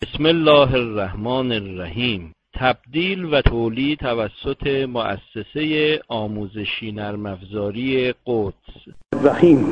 بسم الله الرحمن الرحیم. تبدیل و تولید توسط مؤسسه آموزشی نرم افزاری قدس. رحیم.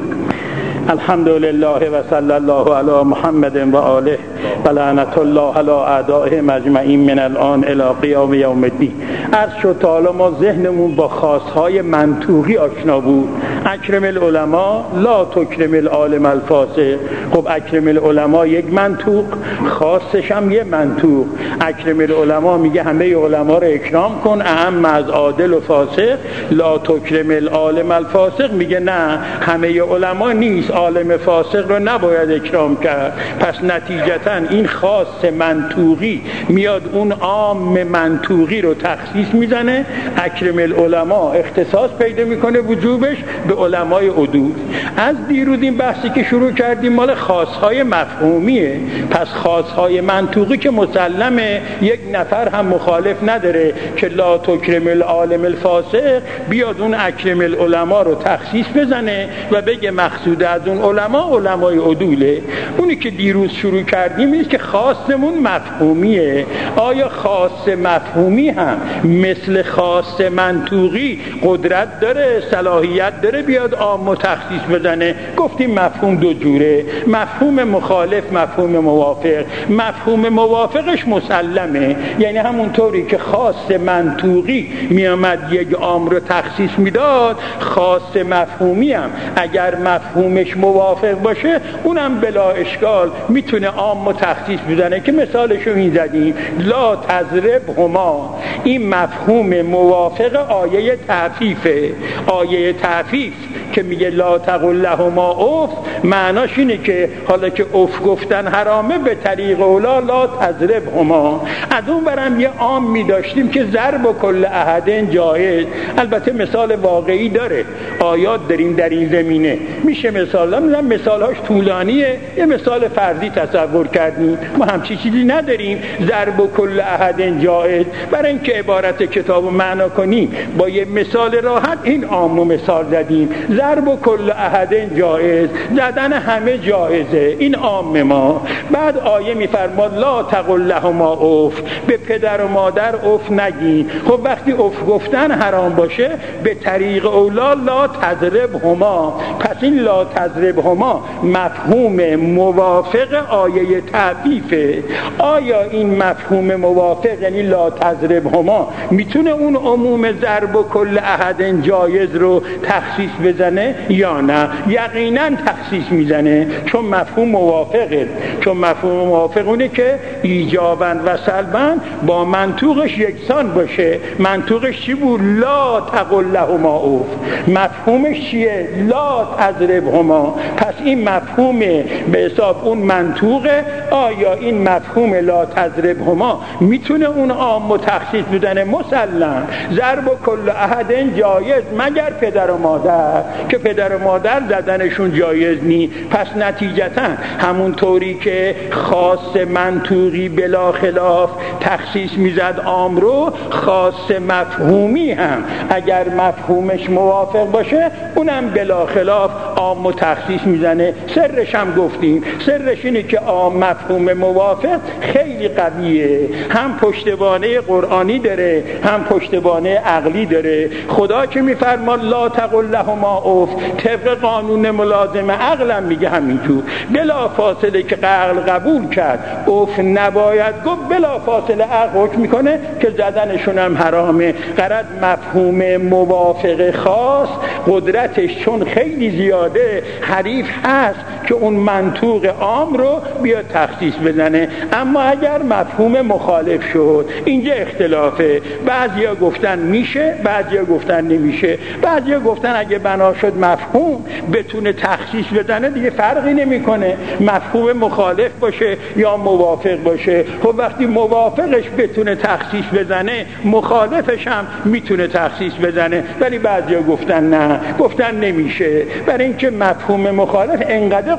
الحمدلله و صلی الله علی محمد و آله و لعنت الله علی اعدائهم اجمعین من الان الی قیام یوم الدین. عرض شد تا حالا ما ذهنمون با خاصهای منطوقی آشنا بود. اکرم العلماء لا تکرم العالم الفاسق. خب اکرم العلماء یک منطوق، خاصش هم یه منطوق. اکرم العلماء میگه همه علما رو اکرام کن، اهم از عادل و فاسق. لا تکرم العالم الفاسق میگه نه، همه علما نیست، عالم فاسق رو نباید اکرام کرد. پس نتیجتا این خاص منطوقی میاد اون عام منطوقی رو تخصیص میزنه. اکرم العلماء اختصاص پیدا میکنه وجوبش به علمای عدول. از دیروز این بحثی که شروع کردیم مال خاصهای مفهومیه. پس خاصهای منطوقی که مسلمه، یک نفر هم مخالف نداره که لا تکرم العالم الفاسق بیاد اون اکرم العلماء رو تخصیص بزنه و بگه مقصود از اون علمای عدوله. اونی که دیروز شروع کردیم اینه که خاصمون مفهومیه. آیا خاص مفهومی هم مثل خاص منطوقی قدرت داره، صلاحیت داره بیاد عام و تخصیص بزنه؟ گفتیم مفهوم دو جوره، مفهوم مخالف، مفهوم موافق. مفهوم موافقش مسلمه، یعنی همونطوری که خاص منطوقی میامد یک عام رو تخصیص میداد، خاص مفهومی هم اگر مفهومش موافق باشه اونم بلا اشکال میتونه عام و تخصیص بزنه که مثالشو این زدیم. لا تضرب هما، این مفهوم موافق آیه تعفیفه. آیه تعفیف که میگه لا تقل لهما اف، معناش اینه که حالا که اف گفتن حرامه به طریق اولا لا تضرب هما. از اون برم یه عام میداشتیم که ضرب و کل احد جایز. البته مثال واقعی داره، آیات داریم در این زمینه، میشه مثالهاش طولانیه، یه مثال فردی تصور کردیم. ما همچی چیزی نداریم ضرب و کل احد جایز. برای اینکه عبارت کتاب رو معنا کنیم با یه مثال راحت این عامو مثال زدیم. ضرب و کل احد جایز، زدن همه جایزه، این عام ما. بعد آیه میفرماد لا تقل لهما اف، به پدر و مادر اف نگین. خب وقتی اف گفتن حرام باشه به طریق اولا لا تضرب هما. پس این لا تضرب هما مفهوم موافق آیه تعفیفه. آیا این مفهوم موافق یعنی لا تضرب هما میتونه اون عموم ضرب و کل احد جایز رو تخصیص بزنه یا نه؟ یقینا تخصیص میزنه، چون مفهوم موافقه. چون مفهوم موافق اونه که ایجابا و سلبا با منطوقش یکسان باشه. منطوقش چی بود؟ لا تقل لهما اوف. مفهومش چیه؟ لا تضرب هما. پس این مفهوم به حساب اون منطوقه. آیا این مفهوم لا تضرب هما میتونه اون عام و تخصیص بدنه؟ مسلم. ضرب و کل احد جایز مگر پدر و مادر، که پدر و مادر زدنشون جایز نی. پس نتیجتا همونطوری که خاص منطوقی بلا خلاف تخصیص میزد عام رو، خاص مفهومی هم اگر مفهومش موافق باشه اونم بلا خلاف عام و تخصیص میزنه. سرش هم گفتیم، سرش اینه که عام مفهوم موافق خیلی قویه، هم پشتوانه قرآنی داره هم پشتوانه عقلی داره. خدا که میفرما لا تقل لهما اف، طبق قانون ملازم عقلم میگه همینطور. بلا فاصله که عقل قبول کرد اف نباید گفت، بلا فاصله عقل حکم میکنه که زدنشون هم حرامه. غرض مفهوم موافق خاص قدرتش چون خیلی زیاده، حریف هست که اون منطوق عام رو بیاد تخصیص بزنه. اما اگر مفهوم مخالف شد، اینجا اختلافه. بعضیا گفتن میشه، بعضیا گفتن نمیشه. بعضیا گفتن اگه بنا شد مفهوم بتونه تخصیص بزنه دیگه فرقی نمیکنه مفهوم مخالف باشه یا موافق باشه. خب وقتی موافقش بتونه تخصیص بزنه، مخالفش هم میتونه تخصیص بزنه. ولی بعضیا گفتن نه، گفتن نمیشه، برای اینکه مفهوم مخالف انقدر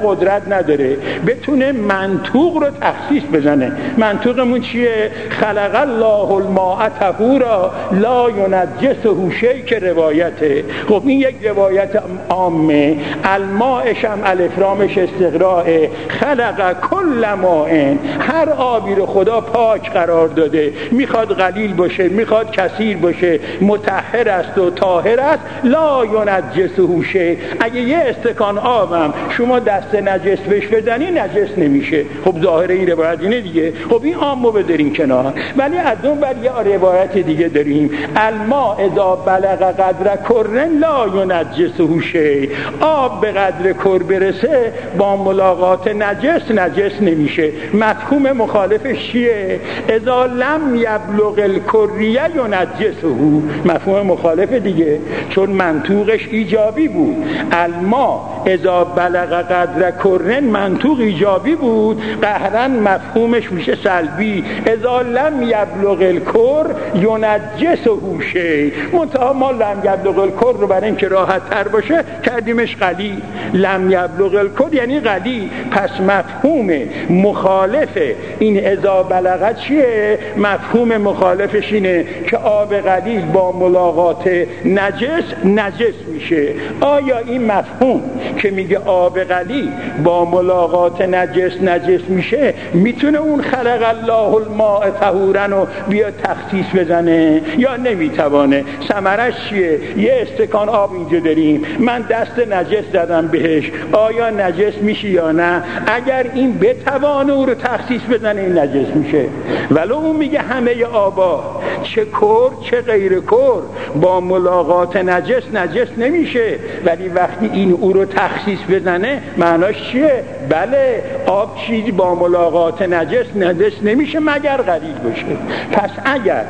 قدرت نداره بتونه منطوق رو تخصیص بزنه. منطوقمون چیه؟ خلق الله الماء طهورا لا ینجسه شیء که روایته. خب این یک روایت عامه. الماءش هم الف لامش استقراء. خلق کل ماء، هر آبی رو خدا پاک قرار داده، میخواد قلیل باشه میخواد کثیر باشه، مطهر است و طاهر است. لا ینجسه شیء، اگه یه استکان آبم شما دست نجس بهش بزنی نجس نمیشه. خب ظاهر این روایت اینه دیگه. خب این عامو بذارین کنار. ولی از اون بر یه روایت دیگه داریم الماء اذا بلغ قدر کر لا ینجسه شیء، آب به قدر کر برسه با ملاقات نجس نمیشه. مفهوم مخالفش چیه؟ اذا لم یبلغ الکریه ینجسه، مفهوم مخالف دیگه، چون منطوقش ایجابی بود. الماء اذا بلغ قدر کر منطوق ایجابی بود، قهرن مفهومش میشه سلبی. اذا لم یبلغ الکر ینجسه شیء، منتها ما لم یبلغ الکر رو برای اینکه راحت تر باشه کردیمش قلیل. لم یبلغ الکر یعنی قلیل. پس مفهوم مخالف این اذا بلغ چیه؟ مفهوم مخالفش اینه که آب قلیل با ملاقات نجس میشه. آیا این مفهوم که میگه آب قلیل با ملاقات نجس میشه میتونه اون خلق الله الماء طهورا رو بیا تخصیص بزنه یا نمیتوانه؟ ثمرش چیه؟ یه استکان آب اینجا داریم، من دست نجس زدم بهش، آیا نجس میشه یا نه؟ اگر این بتوانه او رو تخصیص بزنه این نجس میشه. ولو اون میگه همه آبا چه کر چه غیر کر با ملاقات نجس نمیشه، ولی وقتی این او رو تخصیص بزنه معناش چیه؟ بله آب چیزی با ملاقات نجس نمیشه مگر قلیل باشه. پس اگر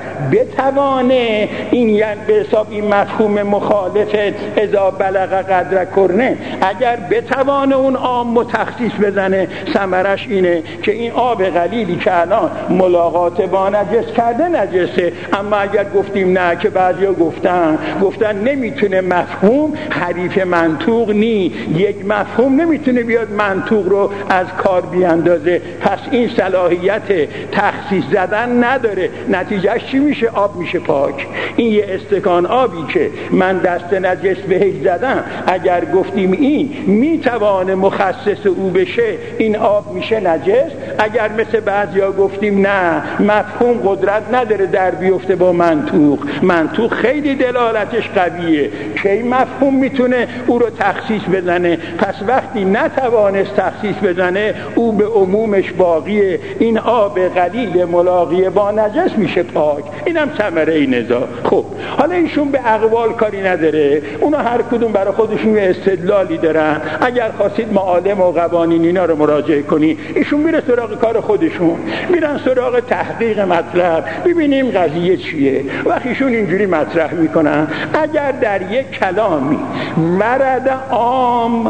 بتوانه این یعنی به حساب این مفهوم مخالف اذا بلغ قدر کرنه، اگر بتوانه اون عام تخصیص بزنه ثمرش اینه که این آب قلیلی که الان ملاقات با نجس کرده نجسه. اما اگر گفتیم نه، که بعضیا گفتن نمیتونه مفهوم حریف منطوق نی، یک مفهوم نمیتونه بیاد منطوق رو از کار بیاندازه، پس این صلاحیت تخصیص زدن نداره. نتیجهش چی میشه؟ آب میشه پاک. این یه استکان آبی که من دست نجس بهش زدم، اگر گفتیم این میتوانه مخصص او بشه این آب میشه نجس. اگر مثل بعضیا گفتیم نه مفهوم قدرت نداره در بیفته با منطوق خیلی دلالتش قویه، کی مفهوم میتونه او رو تخصیص بزنه؟ پس وقتی نتوانست تخصیص بزنه او به عمومش باقیه، این آب قلیل ملاقی با نجس میشه پاک. اینم ثمره این نزاع. خب حالا ایشون به اقوال کاری نداره، اونا هر کدوم برای خودشون یه استدلالی دارن. اگر خواستید معالم و قوانین اینا رو مراجعه کنی، ایشون میره سراغ کار خودشون، میرن سراغ تحقیق مطلب ببینیم قضیه چیه. وقتی ایشون اینجوری مطرح میکنن اگر در یک کلامی ورد عام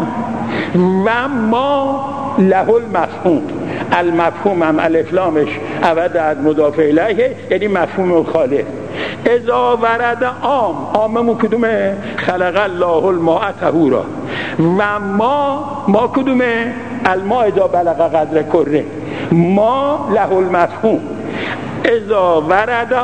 و ما له المفهوم، المفهوم هم الف لامش عوض از مضاف الیه یعنی مفهوم مخالف. اذا ورد عاممون کدومه؟ خلق الله الماء طهورا. و ما کدومه؟ الماء اذا بلغ قدر کره. ما له المفهوم. اذا ورد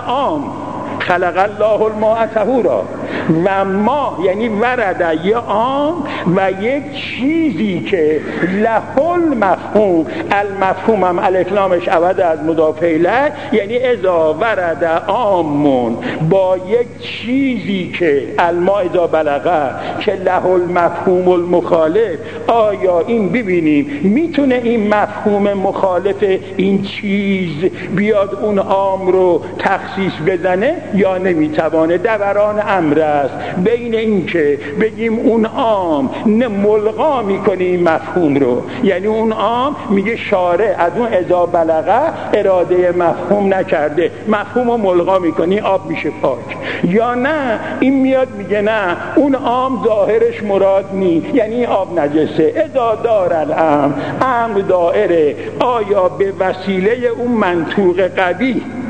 خلق الله الماء طهورا. و ما یعنی ورد یه عام و یک چیزی که له المفهوم، المفهوم هم الف لامش عوض از مضاف الیه یعنی اذا ورد عامون با یک چیزی که الماء اذا بلغه که له المفهوم المخالف. آیا این ببینیم میتونه این مفهوم مخالف این چیز بیاد اون عام رو تخصیص بزنه یا نمیتوانه؟ دوران امر است بین این که بگیم اون عام ملغا میکنه این مفهوم رو، یعنی اون عام میگه شارع از اون اذا بلغه اراده مفهوم نکرده، مفهوم رو ملغا میکنه آب میشه پاک، یا نه این میاد میگه نه اون عام ظاهرش مراد نی یعنی آب نجسه. اذا دار الامر، امر دائره، آیا به وسیله اون منطوق قوی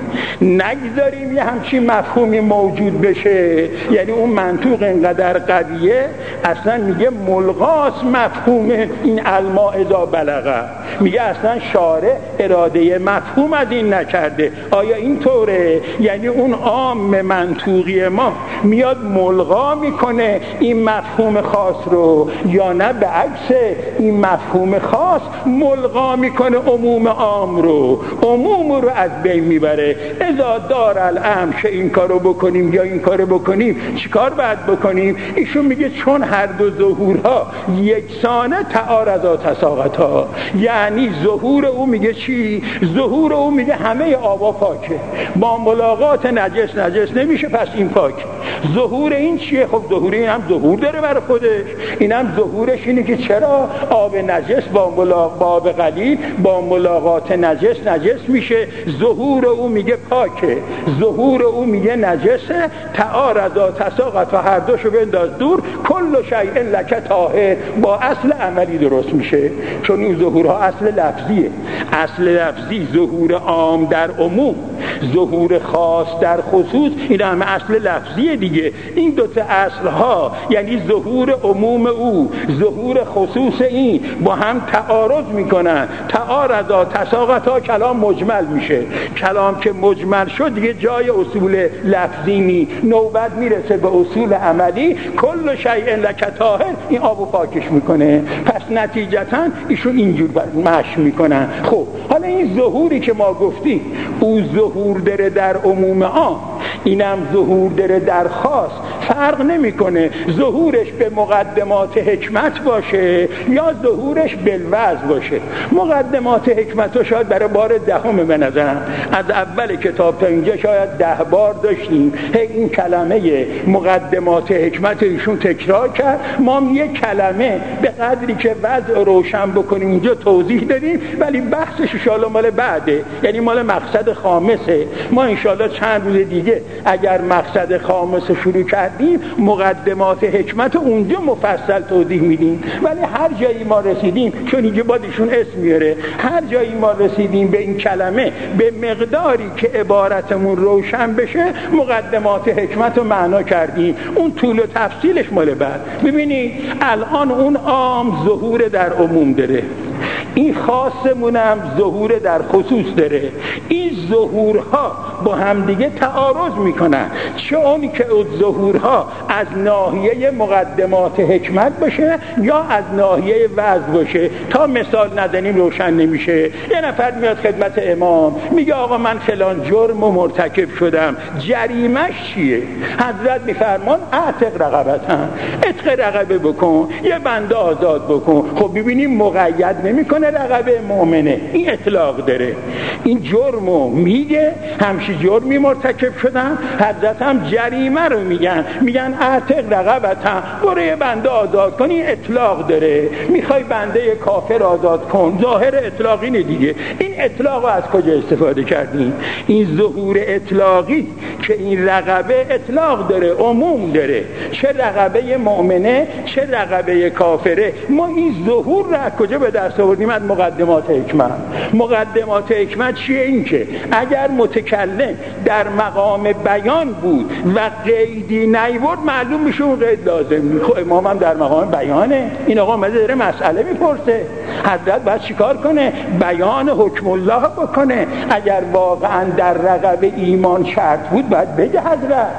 نگذاریم یه همچین مفهومی موجود بشه. یعنی اون منطوق اینقدر قویه، اصلا میگه ملغاس مفهوم این الما اذا بلغه، میگه اصلا شارع اراده مفهوم از این نکرده. آیا این طوره؟ یعنی اون عام منطوقی ما میاد ملغا میکنه این مفهوم خاص رو، یا نه به عکس این مفهوم خاص ملغا میکنه عموم عام رو، عموم رو از بین میبره. اذا دار الامر که این کارو بکنیم یا این کارو بکنیم چیکار باید بکنیم؟ ایشون میگه چون هر دو ظهورها یکسانه تعارضا تساقطا. یعنی ظهور او میگه چی؟ ظهور او میگه همه آبا پاکه، با ملاقات نجس نمیشه، پس این پاک. ظهور این چیه؟ خب ظهور این هم ظهور داره برای خودش، اینم ظهورش اینه که چرا آب نجس با آب قلیل با ملاقات نجس میشه. ظهور او میگه پاکه، ظهور او میگه نجسه. تعارضا تساقط، هر دوشو بنداز دور. کل شیء لک طاهر با اصل عملی درست میشه، چون این ظهورها اصل لفظیه. اصل لفظی ظهور عام در عموم، ظهور خاص در خصوص، این همه اصل لفظیه دیگه. این دوتا اصلها یعنی ظهور عموم او، ظهور خصوص این با هم تعارض میکنن. تعارضا تساقطا، کلام مجمل میشه. کلام که مجمل شد دیگه جای اصول لفظی نی، نوبت میرسه به اصول عملی. کل شیء لک طاهر، این آبو پاکش میکنه. پس نتیجتا ایشون اینجور مشی میکنن. خب حالا این ظهوری که ما گفتیم، او ظهور داره در عموم عام، اینم ظهور داره در خاص، فرق نمیکنه ظهورش به مقدمات حکمت باشه یا ظهورش بالوضع باشه. مقدمات حکمت رو شاید برای بار دهم به نظرم از اول کتاب تا اینجا شاید 10 بار داشتیم. این کلمه مقدمات حکمت ایشون تکرار کرد. ما یک کلمه به قدری که وضع روشن بکنیم اینجا توضیح دادیم، ولی بحثش انشاءالله مال بعده، یعنی مال مقصد خامسه. ما انشاءالله چند روز دیگه اگر مقصد خامس شروع کردیم مقدمات حکمت اونجا مفصل توضیح میدیم. ولی هر جایی ما رسیدیم، چون اینجا بادشون اسم میاره، هر جایی ما رسیدیم به این کلمه به مقداری که عبارتمون روشن بشه مقدمات حکمت رو معنا کردیم. اون طول و تفصیلش مال بعد. ببینید الان اون عام ظهور در عموم داره، این خاصمونم ظهور در خصوص داره. این ظهورها با هم دیگه تعارض میکنن، چه اون که ظهورها از ناحیه مقدمات حکمت باشه یا از ناحیه وضع باشه. تا مثال نزنیم روشن نمیشه. یه نفر میاد خدمت امام میگه آقا من فلان جرم و مرتکب شدم، جریمش چیه؟ حضرت میفرمان اعتق رقبتن، عتق رقبه بکن، یه بنده آزاد بکن. خب ببینیم مقید نمیکنه رقبه مؤمنه، این اطلاق داره. این جرمو میگه همچی جرمی مرتکب شدم، حضرت هم جریمه رو میگن اعتق رقبتن، برو یه بنده آزاد کن. این اطلاق داره. میخوای بنده کافر آزاد کن، ظاهر اطلاق اینه دیگه. این اطلاق رو از کجا استفاده کردیم؟ این ظهور اطلاقی که این رقبه اطلاق داره، عموم داره، چه رقبه مؤمنه چه رقبه کافره. ما این ظهور رو از کجا به دست آوردیم؟ از مقدمات حکمت. مقدمات حکمت چیه؟ این که اگر متکلم در مقام بیان بود و قیدی نیورد معلوم میشه اون قید لازم. خب امام هم در مقام بیانه، این آقا اومده داره مسئله میپرسه، حضرت باید چیکار کنه؟ بیان حکم الله بکنه. اگر واقعا در رقبه ایمان شرط بود باید بگه حضرت.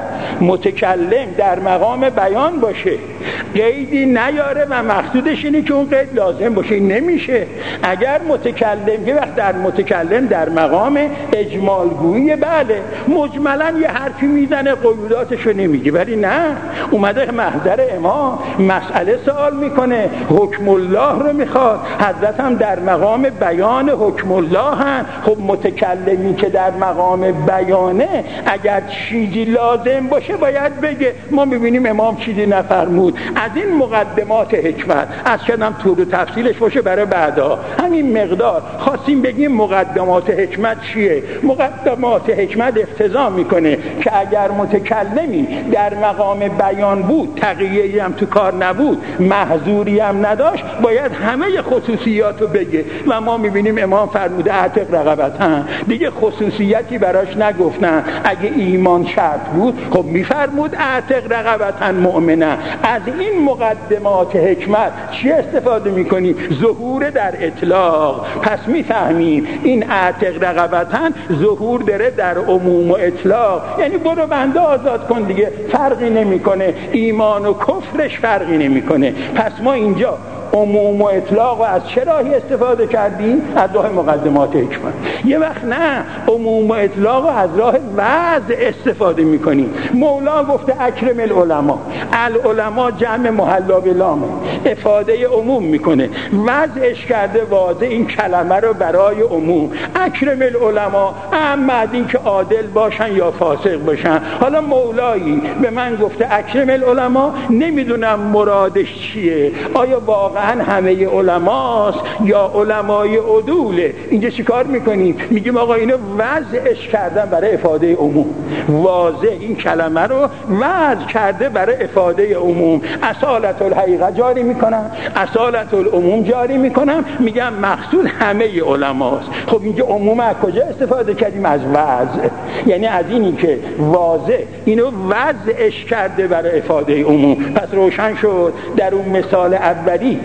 متکلم در مقام بیان باشه، قیدی نیاره و مقصودش اینه که اون قید لازم باشه، این نمیشه. اگر متکلم که وقت در متکلم در مقام اجمالگویی، بله مجملا یه حرفی میزنه قیوداتشو نمیگه، ولی نه اومده محضر امام مسئله سوال میکنه، حکم الله رو میخواد. حضرت هم در مقام بیان حکم الله هم. خب متکلمی که در مقام بیانه اگر چیزی لازم باشه باید بگه. ما میبینیم امام چیزی نفرمود بود. از این مقدمات حکمت از کردم طول و تفصیلش باشه برای بعدا، همین مقدار خواستیم بگیم مقدمات حکمت چیه. مقدمات حکمت اقتضا میکنه که اگر متکلمی در مقام بیان بود، تقیه‌ای هم تو کار نبود، محظوری هم نداشت، باید همه خصوصیاتو بگه. و ما میبینیم امام فرموده اعتق رقبتن، دیگه خصوصیتی براش نگفتن. اگه ایمان شرط بود خب میفرمود اعتق رقبتن مؤمنه. از این مقدمات حکمت چی استفاده میکنیم؟ ظهور در اطلاق. پس میفهمیم این اعتق رقبتن ظهور داره در عموم و اطلاق، یعنی برو بنده آزاد کن دیگه، فرقی نمیکنه، ایمان و کفرش فرقی نمیکنه. پس ما اینجا عموم و اطلاق و از چه راهی استفاده کردیم؟ از راه مقدمات حکمت. یه وقت نه، عموم و اطلاق از راه وضع استفاده میکنیم. مولا گفته اکرم العلماء، العلماء جمع محلا به لامه، افاده عموم میکنه، وضعش کرده واضح این کلمه رو برای عموم. اکرم العلماء، اما از این که عادل باشن یا فاسق باشن. حالا مولایی به من گفته اکرم العلماء، نمیدونم مرادش چیه، آیا واقعا همه علماست یا علمای عدوله؟ اینجا چی کار میکنیم؟ میگیم آقا اینو وضعش کردن برای افاده عموم، واضح این کلمه رو وضع کرده برای افاده عموم. اصالت الحقیقه جاری میکنم، اصالت العموم جاری میکنم، میگم مقصود همه علماست. خب اینجا عموم از کجا استفاده کردیم؟ از وضع، یعنی از اینی که واضح اینو وضعش کرده برای افاده عموم. پس روشن شد در اون مثال اولی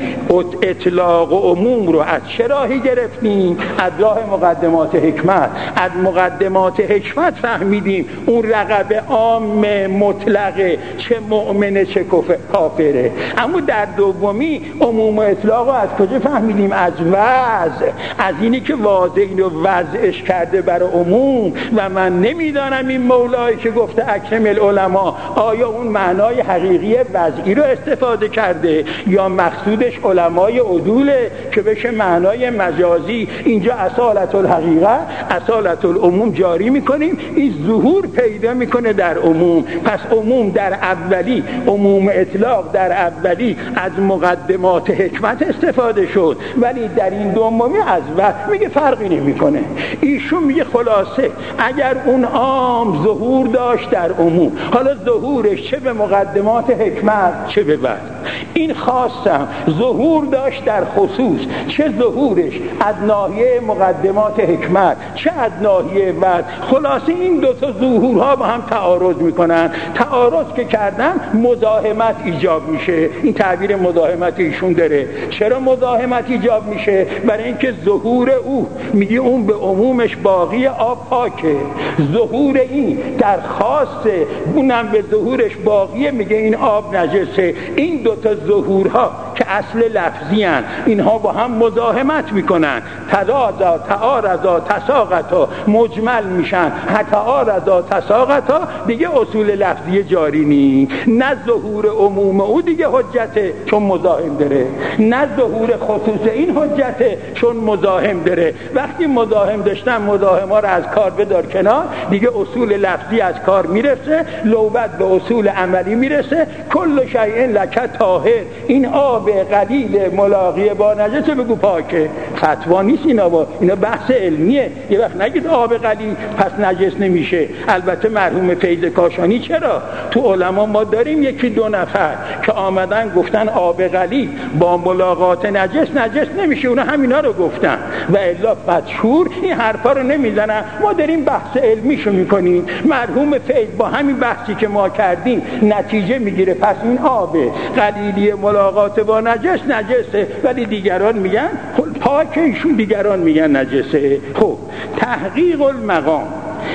اطلاق و عموم رو از چه راهی گرفتیم؟ از راه مقدمات حکمت. از مقدمات حکمت فهمیدیم اون رقبه عام مطلقه، چه مؤمنه چه کافره. اما در دومی عموم و اطلاق رو از کجا فهمیدیم؟ از وضع، از اینی که واضح اینو وضعش کرده برای عموم. و من نمیدانم این مولایی که گفته اکرم العلماء آیا اون معنای حقیقی وضعی رو استفاده کرده یا مقصودش علمای عدوله که بشه معنای مجازی. اینجا اصالت الحقیقه، اصالت العموم جاری میکنیم، این ظهور پیدا میکنه در عموم. پس عموم در اولی، عموم اطلاق در اولی از مقدمات حکمت استفاده شد، ولی در این دومی از وقت میگه فرقی نمیکنه. ایشون میگه خلاصه اگر اون عام ظهور داشت در عموم، حالا ظهورش چه به مقدمات حکمت چه به وضع، این خاصم ظهور داشت در خصوص، چه ظهورش از ناحیه مقدمات حکمت چه از ناحیه وضع. خلاصه این دو تا ظهورها با هم تعارض میکنن. تعارض که کردن مزاحمت ایجاب میشه. این تعبیر مزاحمت ایشون داره. چرا مزاحمت ایجاب میشه؟ برای اینکه ظهور او میگه اون به عمومش باقی آب پاکه، ظهور این در خاصه اونم به ظهورش باقیه میگه این آب نجسه. این دو تا ظهورها که اصل لفظی هن، اینها با هم مزاحمت میکنن. تضادا، تعارضا، تساقطا مجمل میشن. تعارضا، تساقطا دیگه اصول لفظی جاری نی. نه ظهور عموم او دیگه حجته چون مزاحم داره، نه ظهور خصوص این حجته چون مزاحم داره. وقتی مزاحم داشتن مزاحما رو از کار بدار کنار، دیگه اصول لفظی از کار میرسه، لوبت به اصول عملی میرسه. کل شیء لک طاهر، این آب قلیل ملاقی با نجسه بگو پاکه. فتوا نیست اینا بحث علمیه. یه وقت نگید آب قلیل پس نجس نمیشه. البته مرحوم فیض کاشانی چرا تو علما ما داریم یکی دو نفر که آمدن گفتن آب قلیل با ملاقات نجس نمیشه، اونا همینا رو گفتن و الا مشهور این حرفا رو نمیزنن. ما داریم بحث علمیشو میکنیم. مرحوم فیض با همین بحثی که ما کردیم نتیجه میگیره پس این آب قلیلی ملاقات با نجسه، ولی دیگران میگن پاکه، ایشون دیگران میگن نجسه. خب تحقیق المقام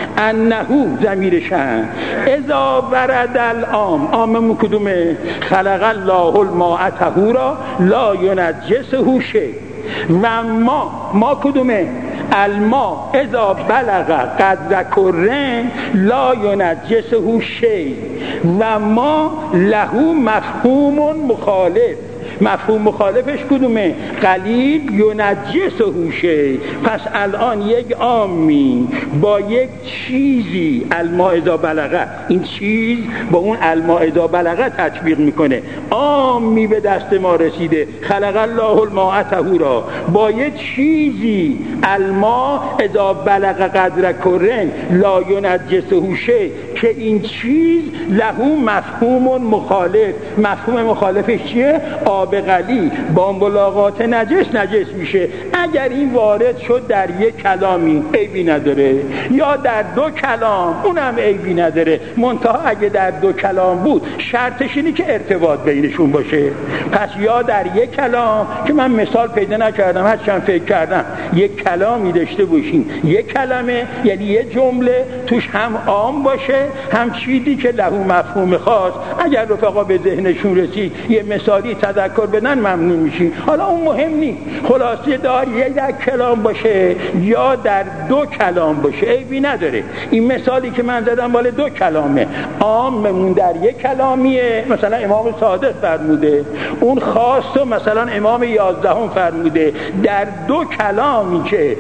انهو ضمیرشن اذا ورد العام کدومه؟ خلق الله الماء طهورا لا ینجسه شیء. و ما کدومه؟ الماء اذا بلغ قدر کرن لا ینجسه شیء. و ما له مفهوم مخالف مفهوم مخالفش کدومه؟ قلیل ینجسه شیء. پس الان یک عامی با یک چیزی الماء اذا بلغه، این چیز با اون الماء اذا بلغه تطبیق میکنه. عامی به دست ما رسیده، خلق الله الماء طهورا، با یک چیزی الماء اذا بلغ قدر کرن لا ینجسه شیء، که این چیز له مفهوم مخالف. مفهوم مخالفش چیه؟ آب قلیل با ملاقات نجس میشه. اگر این وارد شد در یک کلامی عیبی نداره، یا در دو کلام اونم عیبی نداره، منتها اگه در دو کلام بود شرطش اینه که ارتباط بینشون باشه. پس یا در یک کلام که من مثال پیدا نکردم، هرچند فکر کردم، یک کلامی داشته باشین، یک کلمه یعنی یک جمله توش هم عام باشه هم چیزی که له مفهوم خاص. اگر رفقا به ذهنشون رسید یه مثالی تذکر بدن ممنون میشین. حالا اون مهم نیست، خلاصه دار یک در کلام باشه یا در دو کلام باشه عیبی نداره. این مثالی که من زدم مال دو کلامه، عاممون در یک کلامیه، مثلا امام صادق فرموده، اون خاص و مثلا امام 11 فرموده. در دو کلامی که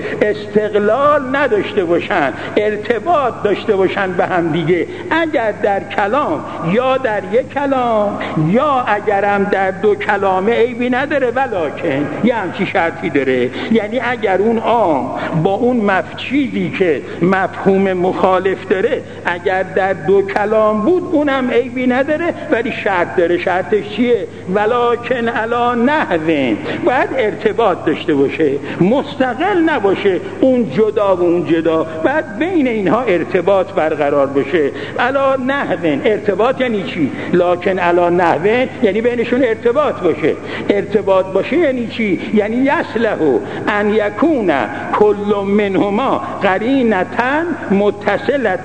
استقلال نداشته باشن، ارتباط داشته باشن به هم دیگه، اگر در کلام یا در یک کلام یا اگرم در دو کلامه عیبی نداره، ولکن یه همچی شرطی داره، یعنی اگر اون عام با اون چیزی که مفهوم مخالف داره اگر در دو کلام بود اونم عیبی نداره، ولی شرط داره. شرطش چیه؟ ولکن علی نحو، باید ارتباط داشته باشه، مستقل نباشه، اون جدا و اون جدا، باید بین اینها ارتباط برقرار باشه. علی نحو، ارتباط یعنی چی؟ لکن علی نحو یعنی بینشون ارتباط باشه. ارتباط باشه یعنی چی؟ یعنی یصلح ان یکون کل منهما قرینة متصلة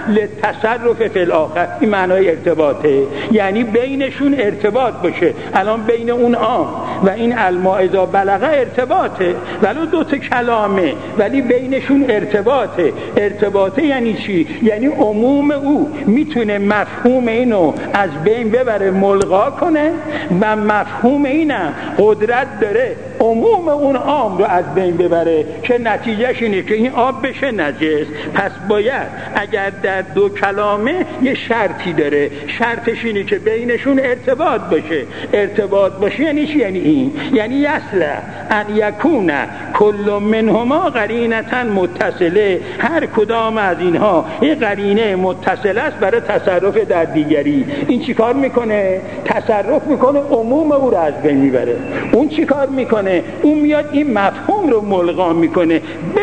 للتصرف فی الاخر. این معنای ارتباطه، یعنی بینشون ارتباط باشه. الان بین اون عام و این الماء اذا بلغه ارتباطه، ولو دو تا کلامه ولی بینشون ارتباطه. ارتباطه یعنی چی؟ یعنی عموم او میتونه مفهوم اینو از بین ببره، ملغا کنه، و مفهوم اینم قدرت داره عموم اون عام رو از بین ببره، که نتیجهش اینه که این آب بشه نجس. پس باید اگر در دو کلامه یه شرطی داره، شرطش اینه که بینشون ارتباط باشه. ارتباط باشه یعنی چی؟ یعنی این، یعنی یصلح ان یکون کل منهما قرینة متصله، هر کدام از اینها یه قرینه متصله است برای تصرف در دیگری. این چی کار میکنه؟ تصرف میکنه، عموم او رو از بین میبره. اون چی کار میکنه؟ اون میاد این مفهوم رو ملغا میکنه،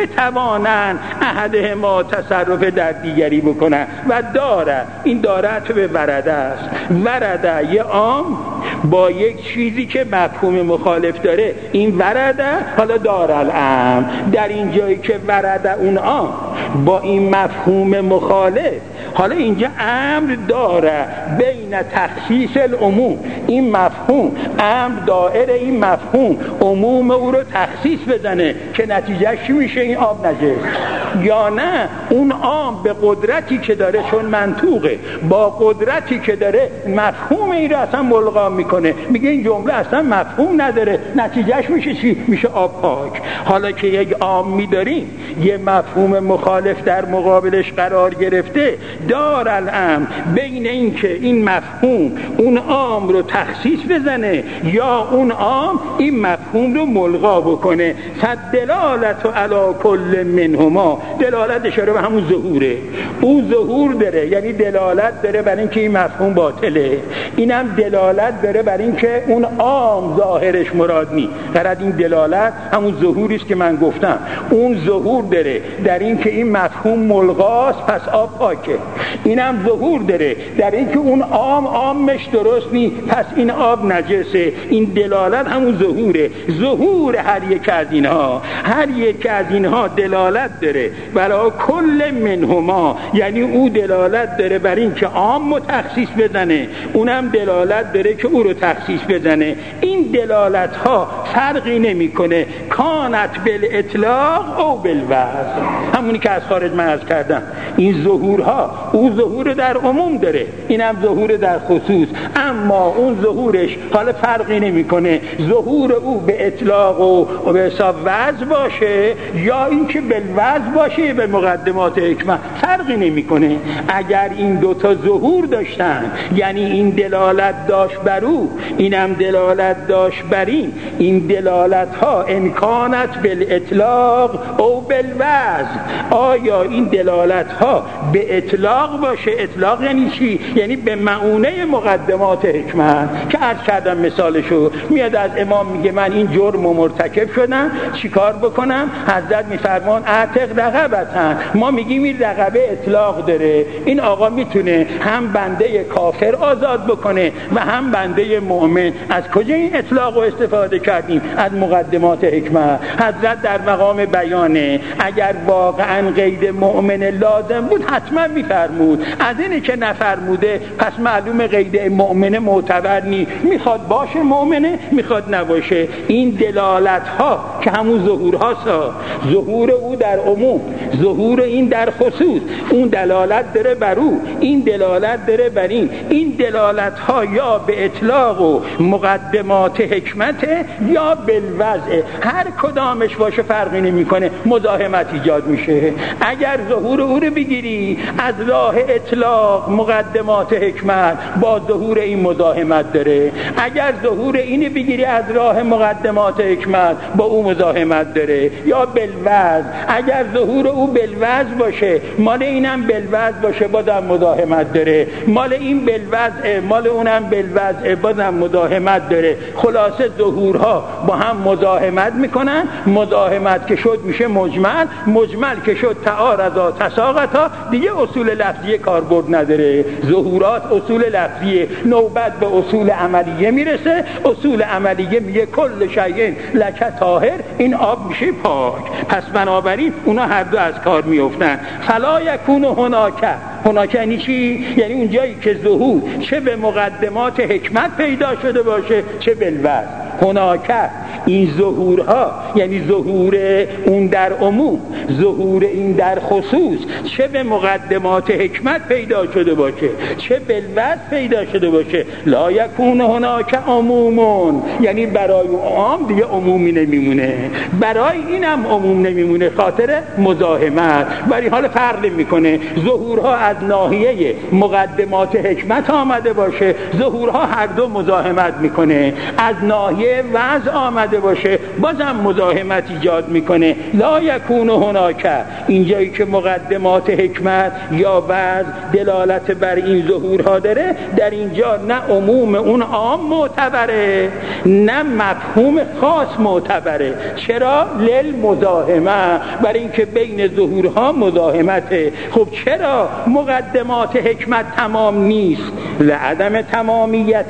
بتوانن احدهما تصرف در دیگری بکنن. و داره، این داره تو به ورده است. ورده یه عام با یک چیزی که مفهوم مخالف داره، این ورده حالا داره العام. در این جایی که ورده اون عام با این مفهوم مخالف، حالا اینجا امر داره بین تخصیص العموم، این مفهوم امر دائره این مفهوم عموم او رو تخصیص بزنه، که نتیجه چی میشه؟ این آب نجس. یا نه اون عام به قدرتی که داره، چون منطوقه، با قدرتی که داره مفهوم این رو اصلا ملغا میکنه، میگه این جمله اصلا مفهوم نداره، نتیجهش میشه چی؟ میشه آب پاک. حالا که یک عام میداریم یه مفهوم مخالف در مقابلش قرار گرفته، دار الامر بین این که این مفهوم اون عام رو تخصیص بزنه یا اون عام این مفهوم رو ملغا بکنه. فالدلالت علی کل منهما، دلالت اشاره به همون ظهوره. او ظهور داره، یعنی دلالت داره بر این که این مفهوم باطله، اینم دلالت داره بر این که اون عام ظاهرش مراد نی. قرد این دلالت همون ظهوری است که من گفتم. اون ظهور داره در این که این مفهوم ملغاست، پس آب پاکه. اینم ظهور داره در این که اون عامش درست نی، پس این آب نجسه. این دلالت همون ظهوره. ظهور هر یک از اینها دلالت داره برای کل منهما، یعنی او دلالت داره بر این که عام تخصیص بزنه، اونم دلالت داره که او رو تخصیص بزنه. این دلالت ها فرقی نمیکنه کانت بالاطلاق او بالوضع، همونی که از خارج من عرض کردم. این ظهورها او ظهور در عموم داره، اینم ظهور در خصوص، اما اون ظهورش حالا فرقی نمیکنه ظهور او به اطلاق و به حساب وضع باشه یا اینکه بالوضع باشه به مقدمات حکمت، فرقی نمیکنه. اگر این دوتا ظهور داشتن، یعنی این دلالت داشت بر او، اینم دلالت داشت بر این دلالت ها امکانت بالاطلاق او بالوضع، آیا این دلالت ها به اطلاق باشه؟ اطلاق یعنی چی؟ یعنی به معونه مقدمات حکمت که عرض کردم مثالشو. میاد از امام میگه من این جرم و مرتکب شدم، چیکار بکنم؟ حضرت میفرمان اعتق رقبتن. ما میگیم این رقبه اطلاق داره، این آقا میتونه هم بنده کافر آزاد بکنه و هم بنده مؤمن. از کجا این اطلاق رو استفاده کردیم؟ از مقدمات حکمت. حضرت در مقام بیانه اگر واقعا قید مؤمن لازم بود حتما میفرمود، از اینی که نفرموده پس معلوم قید مؤمن معتبر نی، میخواد باشه مؤمنه، میخواد نباشه. این دلالت ها که همون ظهور هاست، ظهور او در عموم، ظهور این در خصوص، اون دلالت داره بر او، این دلالت داره بر این دلالت ها یا به اطلاق و مقدمات حکمت یا بالوضع، هر کدامش باشه فرقی نمیکنه، مزاحمت ایجاد میشه. اگر ظهور او رو بگیری از راه اطلاق مقدمات حکمت، با ظهور این مزاحمت داره. اگر ظهور اینو بگیری از راه مقدمات حکمت، با او مزاحمت داره. یا بالوضع، اگر ظهور او بالوضع باشه، مال اینم بالوضع باشه، بازم مزاحمت داره. مال این بالوضع، مال اونم بالوضع، بازم مزاحمت داره. خلاصه ظهورها با هم مزاحمت میکنن، مزاحمت که شد میشه مجمل، مجمل که شد تعارضا تساقطا، دیگه اصول لفظی کاربرد نداره. ظهورات اصول لفظیه، نوبت به اصول عملیه میرسه. اصول عملیه میگه کل شیء لک طاهر، این آب میشه پاک، پس بنابراین اونا هر دو از کار میافتن. فلا یکون هناک یعنی چی؟ یعنی اون جایی که ظهور چه به مقدمات حکمت پیدا شده باشه چه بالوضع. هناک این ظهورها یعنی ظهور اون در عموم، ظهور این در خصوص، چه به مقدمات حکمت پیدا شده باشه چه بالوضع پیدا شده باشه. لا یکون هناک عمومون، یعنی برای عام دیگه عمومی نمیمونه، برای اینم عموم نمیمونه، خاطر مزاحمت. برای حال فرق میکنه ظهورها از ناحیه مقدمات حکمت آمده باشه، ظهورها هر دو مزاحمت میکنه. از ناحیه وضع آمده باشه، بازم مزاحمت ایجاد میکنه. لا یکون هناک، اینجایی که مقدمات حکمت یا وضع دلالت بر این ظهورها داره، در اینجا نه عموم اون عام معتبره نه مفهوم خاص معتبره. چرا؟ للمزاحمه، برای اینکه بین ظهورها مزاحمته. خب چرا مقدمات حکمت تمام نیست؟ لعدم تمامیت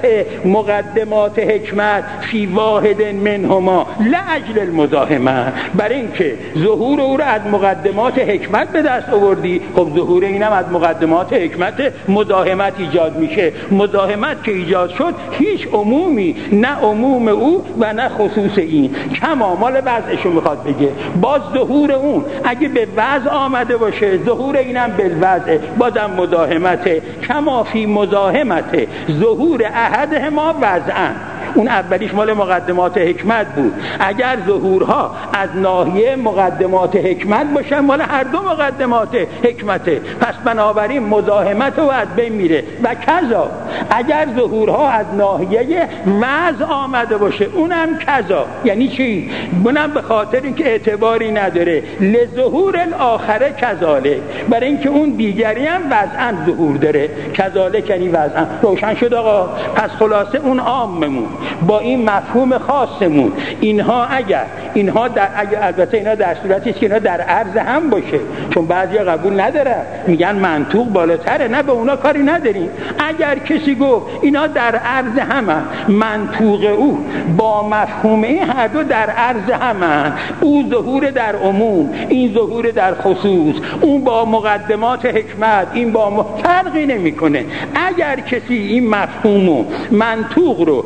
مقدمات حکمت فی واحد منهما لاجل المزاحمه، برای اینکه ظهور او را از مقدمات حکمت به دست آوردی، خب ظهور اینم از مقدمات حکمت، مزاحمت ایجاد میشه. مزاحمت که ایجاد شد هیچ عمومی، نه عموم او و نه خصوص این. کما مال وضعشو میخواد بگه، باز ظهور اون اگه به وضع آمده باشه، ظهور اینم بالوضع، بازم مزاحمته. کما فی مزاحمت ظهور احدهما وضعا، اون اولیش مال مقدمات حکمت بود. اگر ظهورها از ناحیه مقدمات حکمت باشن، مال هر دو مقدمات حکمته، پس بنابراین مزاحمت رو از بین میره. و کذا اگر ظهورها از ناحیه وضع آمده باشه، اونم کذا. یعنی چی؟ اونم به خاطر اینکه اعتباری نداره. لظهور الاخره کذالک، برای اینکه اون دیگری هم وضعا ظهور داره. کذالک یعنی وضعا. روشن شد آقا؟ پس خلاصه اون عاممون با این مفهوم خاصمون، اینها البته اینا در صورتی است که اینا در عرض هم باشه، چون بعضیا قبول نداره، میگن منطوق بالاتره، نه به اونا کاری نداریم. اگر کسی گفت اینا در عرض همن، منطوق او با مفهوم این هر دو در عرض همن، او ظهور در عموم، این ظهور در خصوص، اون با مقدمات حکمت، این با فرقی نمیکنه. اگر کسی این مفهوم و منطوق رو در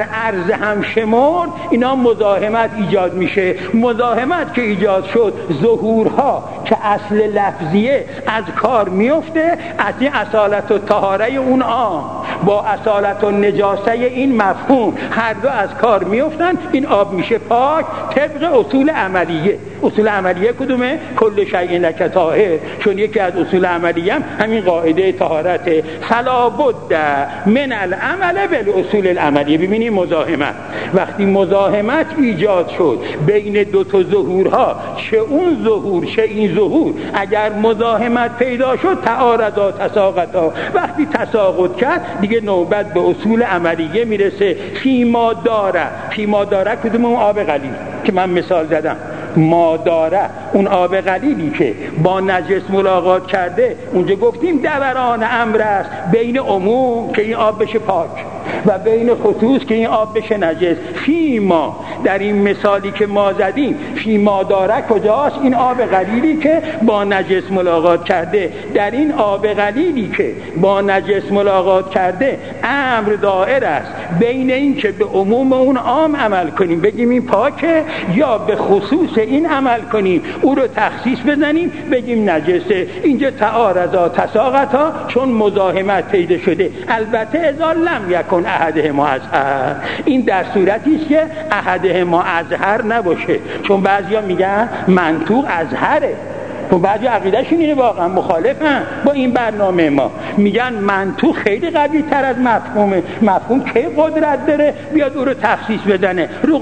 عرض هم شمرد، اینا مزاحمت ایجاد میشه. مزاحمت که ایجاد شد، ظهورها که اصل لفظیه از کار میفته، از این اصالت و طهاره اون عام با اصالت و نجاسه این مفهوم هر دو از کار میفتن، این آب میشه پاک طبق اصول عملیه. اصول عملیه کدومه؟ کل شیء لک طاهر، چون یکی از اصول عملیه همین قاعده طهارته. فلا بد من العمل بالاصول العملیه. ببینید مزاحمت، وقتی مزاحمت ایجاد شد بین دو تا ظهورها، چه اون ظهور چه این ظهور، اگر مزاحمت پیدا شد تعارضا تساقطا، وقتی تساقط کرد دیگه نوبت به اصول عملیه میرسه. فیما داره کدوم؟ اون آب قلیل که من مثال زدم. ماداره اون آب قلیلی که با نجس ملاقات کرده، اونجا گفتیم دوران امر است بین عموم که این آب بشه پاک و بین خصوص که این آب بشه نجس. فیما، در این مثالی که ما زدیم، فیما داره کجاست؟ این آب قلیلی که با نجس ملاقات کرده. در این آب قلیلی که با نجس ملاقات کرده امر دائر است بین این که به عموم اون عام عمل کنیم بگیم این پاکه، یا به خصوص این عمل کنیم او رو تخصیص بزنیم بگیم نجسه. اینجا تعارضا تساقطا، چون مزاحمت پیدا شده. البته اذا لم یکن احدهما اظهر، این در صورتی است که احدهما اظهر نباشه، چون بعضیا میگن منطوق اظهره، و بعضی عقیدهشون اینه واقعا مخالفن با این برنامه ما، میگن منطوق خیلی قوی تر از مفهومه. مفهوم کی قدرت داره بیاد او رو تخصیص بزنه؟ رو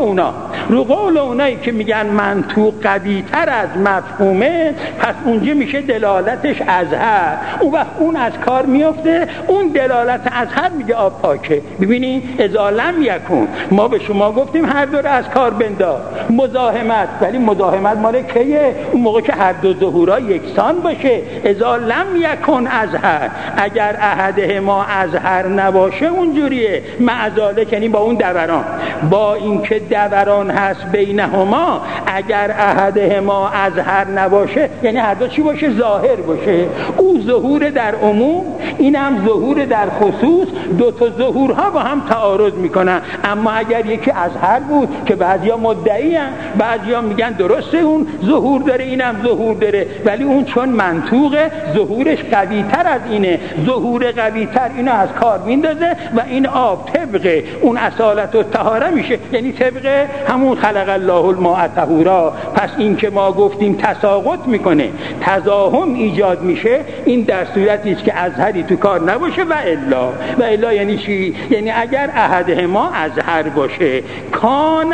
قول اونایی که میگن منطوق قوی تر از مفهومه، پس اونجا میشه دلالتش اظهر، اون وقت اون از کار میفته، اون دلالت اظهر میگه آب پاکه. ببینین اذا لم یکن، ما به شما گفتیم هر دو رو از کار بنداز. مزاحمت، ولی مزاحمت مال کیه؟ اون موقع که هر دو ظهورها یکسان باشه. اذا لم یکن اظهر، اگر احدهما اظهر نباشه اونجوریه. معذالک یعنی با اون دوران، با اینکه دوران هست بینهما، اگر احدهما اظهر نباشه یعنی هر دو چی باشه؟ ظاهر باشه. او ظهور در عموم، اینم ظهور در خصوص، دو تا ظهورها با هم تعارض میکنن. اما اگر یکی اظهر بود که بعضیا مدعی ان، بعضیا میگن درسته اون ظهور داره اینم ظهور داره، ولی اون چون منطوقه ظهورش قوی تر از اینه، ظهور قوی تر اینو از کار میندازه و این آب طبق اون اصالت و طهاره میشه، یعنی طبق همون خلق الله الماء طهورا. پس این که ما گفتیم تساقط میکنه، تزاحم ایجاد میشه، این در صورتی است که اظهری تو کار نباشه. و الا یعنی چی؟ یعنی اگر احدهما اظهر باشه، کان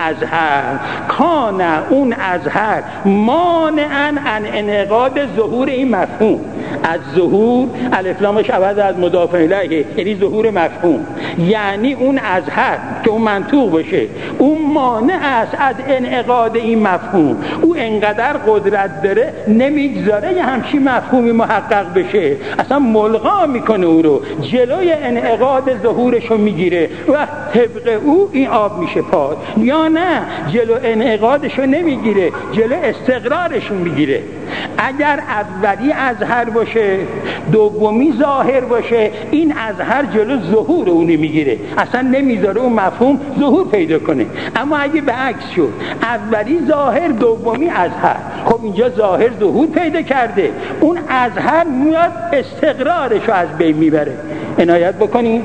اون اظهر مانعاً عن انعقاد ظهور این مفهوم. از ظهور الف لامش عوض از مضاف الیه، یعنی ظهور مفهوم، یعنی اون اظهر که اون منطوق باشه، اون مانع است از انعقاد این مفهوم. او انقدر قدرت داره نمیگذاره یه همچین مفهومی محقق بشه، اصلا ملغا میکنه، او رو جلوی انعقاد ظهورش رو میگیره و طبق او این آب میشه پاک. یا نه، جلو انعقادش رو نمیگیره، جلو استقرارش رو میگیره. اگر اولی اظهر باشه، دومی ظاهر باشه، این اظهر جلو ظهور اونی میگیره، اصلا نمیذاره اون مفهوم ظهور پیدا کنه. اما اگه به عکس شد، اولی ظاهر دومی اظهر، خب اینجا ظاهر ظهور پیدا کرده، اون اظهر میاد استقرارش رو از بین میبره. عنایت بکنین.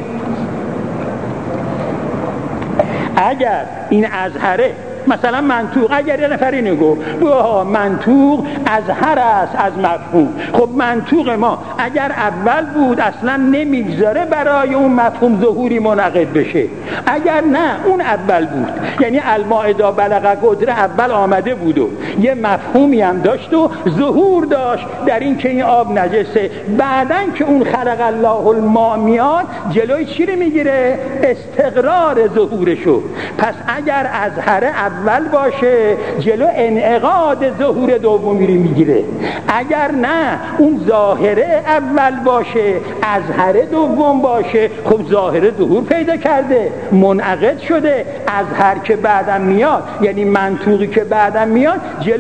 اگر این اظهره مثلا منطوق، اگر یه نفر اینو گفت منطوق اظهر است از مفهوم، خب منطوق ما اگر اول بود اصلا نمیگذاره برای اون مفهوم ظهوری منعقد بشه. اگر نه اون اول بود، یعنی المائده بلغ قدره اول آمده بود و یه مفهومی هم داشت و ظهور داشت در این که این آب نجسه، بعدن که اون خلق الله الماء میاد جلوی چی رو میگیره؟ استقرار ظهورشو. پس اگر اظهر اول باشه جلو انعقاد ظهور دومی رو میگیره. اگر نه اون ظاهره اول باشه اظهر دوم باشه، خب ظاهره ظهور پیدا کرده، منعقد شده. اظهر که بعدم میاد، یعنی منطوقی که بعدم میاد، جلو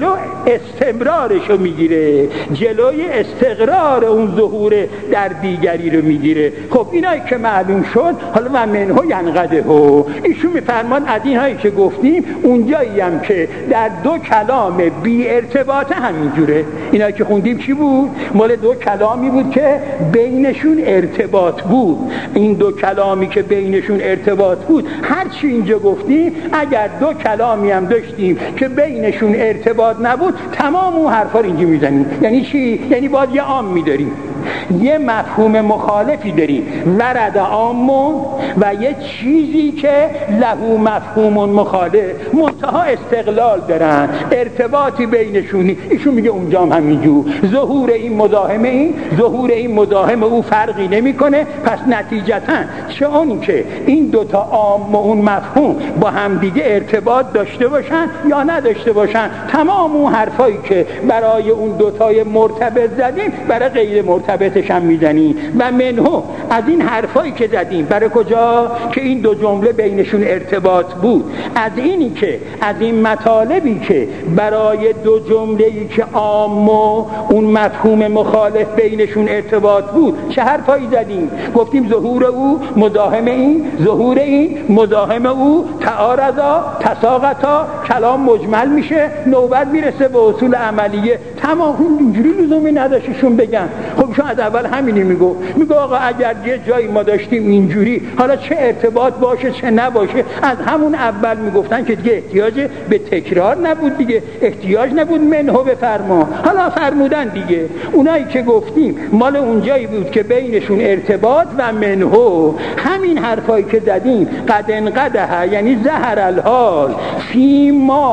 استمرارشو میگیره، جلوی استقرار اون ظهور در دیگری رو میگیره. خب اینایی که معلوم شد، حالا و منه ینقده ها، ایشون میفرمان از اینهایی که گفتیم اونجایی هم که در دو کلام بی ارتباطه همینجوره. اینایی که خوندیم چی بود؟ مال دو کلامی بود که بینشون ارتباط بود. این دو کلامی که بینشون ارتباط بود، هر چی اینجا گفتیم اگر دو کلامی هم داشتیم که بینشون ارتباط نبود، تمام اون حرفا رو اینجا میزنیم. یعنی چی؟ یعنی باید یه عام میداریم، یه مفهوم مخالفی داریم، ورد عامون، و یه چیزی که له مفهوم مخالف، منتها استقلال دارن، ارتباطی بینشونی. ایشون میگه اونجا هم همینجور، ظهور این مزاحم این، ظهور این مزاحم او فرقی نمیکنه. پس نتیجتا چه اون که این دوتا عام و اون مفهوم با هم دیگه ارتباط داشته باشن یا نداشته باشن، تمام اون حرفایی که برای اون دوتای مرتبط زدیم برای غیر مرتبطش هم میزنیم. و منهو از این حرفایی که زدیم برای کجا؟ که این دو جمله بینشون ارتباط بود. از اینی که از این مطالبی که برای دو جمله‌ای که عام و اون مفهوم مخالف بینشون ارتباط بود چه حرفایی زدیم؟ گفتیم ظهور او مزاحم این، ظهور این مزاحم او، تعارضا تساقطا، کلام مجمل میشه، نوبت میرسه به اصول عملیه. تمام اینجوری لزومی نداشتشون بگن. خب شما از اول همینی میگو آقا اگر یه جایی ما داشتیم اینجوری، حالا چه ارتباط باشه چه نباشه، از همون اول میگفتن که دیگه احتیاج به تکرار نبود، دیگه احتیاج نبود منهو بفرما. حالا فرمودن دیگه. اونایی که گفتیم مال اونجایی بود که بینشون ارتباط و منهو، همین حرفایی که زدیم قد انقده، یعنی ظهر الحال فی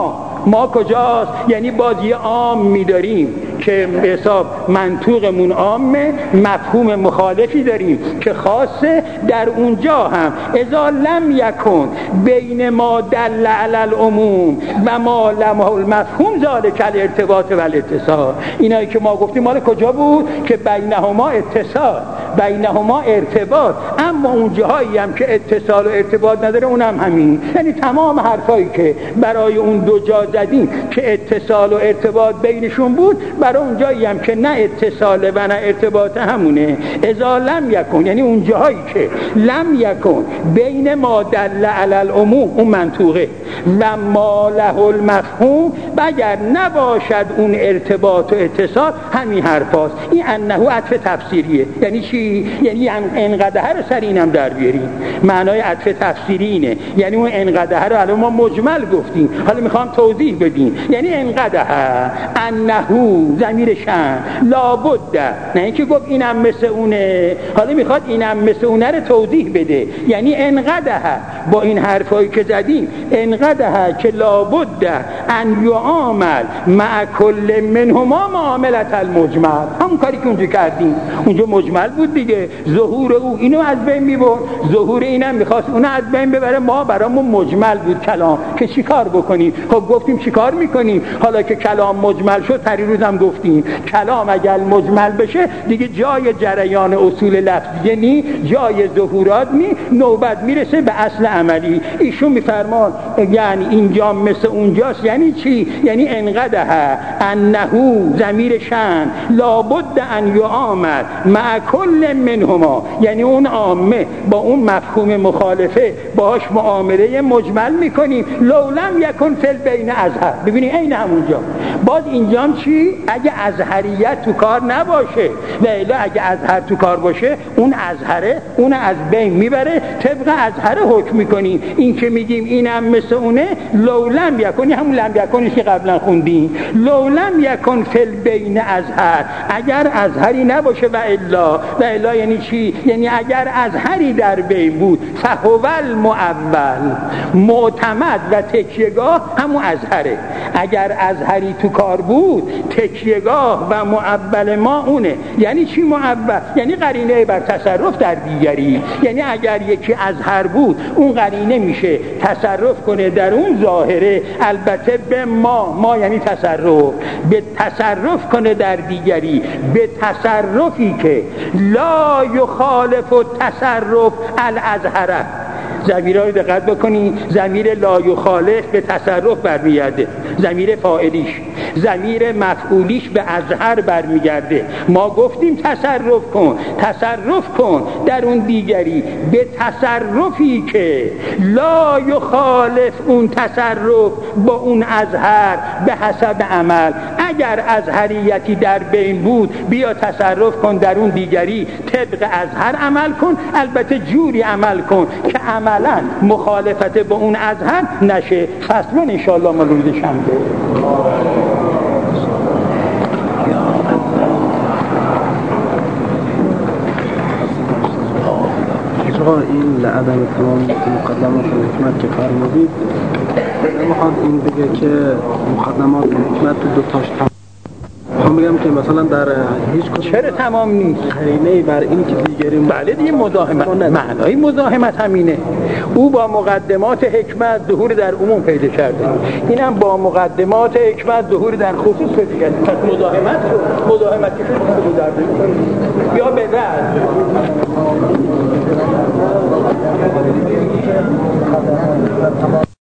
ما کجاست؟ یعنی باز یه عام میداریم که به حساب منطوقمون عامه، مفهوم مخالفی داریم که خاصه. در اونجا هم اذا لم یکن بین ما دل علی العموم و ما لمه المفهوم ذالک الارتباط و الاتصال. اینایی که ما گفتیم مال کجا بود؟ که بینهما اتصال، بینهما ارتباط. اما اون جاهایی هم که اتصال و ارتباط نداره اونم همین. یعنی تمام حرفایی که برای اون دو جا زدیم که اتصال و ارتباط بینشون بود، برای اون جایی هم که نه اتصال و نه ارتباط همونه. اذا لم یکن، یعنی اون جاهایی که لم یکن بین ما دل علی العموم، اون منطوقه، و ما له المفهوم، اگر نباشد اون ارتباط و اتصال، همین حرفاست. این انه عطف تفسیریه. یعنی چی؟ یعنی انقدر رو سر اینم در بیاریم. معنای عطف تفسیری اینه، یعنی اون انقدر رو الان ما مجمل گفتیم، حالا میخوام توضیح بدیم. یعنی انقدر انه ضمیر شأن لابد، نه اینکه گفت اینم مثل اونه، حالا میخواد اینم مثل اونه رو توضیح بده. یعنی انقدر با این حرفایی که زدیم، انقدر که لابد ان یعامل مع کل منهما معاملت المجمل. همون کاری که اونجا کردیم، اونجا مجمل بود دیگه. ظهور او اینو از بین میبرد، ظهور اینم میخواست اونو از بین ببره. ما برامون مجمل بود کلام که چیکار بکنیم. خب گفتیم چیکار میکنیم حالا که کلام مجمل شد؟ پریروز هم گفتیم کلام اگر مجمل بشه دیگه جای جریان اصول لفظیه نی، جای ظهورات نی، نوبت میرسه به اصل عملی. ایشون میفرمان یعنی اینجا مثل اونجاست. یعنی چی؟ یعنی انقدر انه ضمیر شأن لابد ان یعامل مع کل منهما، یعنی اون عامه با اون مفهوم مخالفه باهاش معامله مجمل میکنیم. لو لم یکن فی البین ازهر. ببینید این همونجا باز اینجام چی؟ اگه ازهریت تو کار نباشه، و الا اگه ازهر تو کار باشه، اون ازهره اون از بین میبره، طبق ازهره حکم میکنیم. این که میگیم اینم مثل اونه، لو لم یکن، همون لم یکنی که قبلا خوندیم، لو لم یکن فی البین ازهر، اگر ازهری نباشه، و الا یعنی چی؟ یعنی اگر ازهری در بین بود، فهو المعول، معتمد و تکیهگاه همون ازهره. اگر ازهری تو کار بود، تکیهگاه و معول ما اونه. یعنی چی معول؟ یعنی قرینه بر تصرف در دیگری. یعنی اگر یکی ازهر بود، اون قرینه میشه تصرف کنه در اون ظاهره، البته به ما یعنی تصرف، به تصرف کنه در دیگری، به تصرفی که لا یخالف تصرف الازهره. ضمیرها رو دقت بکنی، ضمیر لا یخالف به تصرف برمیگرده، ضمیر فاعلیش. ضمیر مفعولیش به ازهر برمیگرده. ما گفتیم تصرف کن در اون دیگری به تصرفی که لا یخالف اون تصرف با اون ازهر به حسب عمل. اگر ازهریتی در بین بود بیا تصرف کن در اون دیگری طبق ازهر عمل کن، البته جوری عمل کن که عملا مخالفت با اون ازهر نشه. فصلون انشاءالله ما روز شنبه. این لعدم تمام مقدمات حکمت که فرمودید نمیخواد این بگه که مقدمات حکمت دو تاش تمام. میخوام بگم که مثلا در هیچ کدوم چرا تمام نیست؟ قرینه‌ای بر این که دیگری بله دیگه مزاحمت، معنای مزاحمت همینه. او با مقدمات حکمت ظهور در عموم پیدا کرده، اینم با مقدمات حکمت ظهور در خصوص پیدا کرده. پس مزاحمت که شد در بیا به رد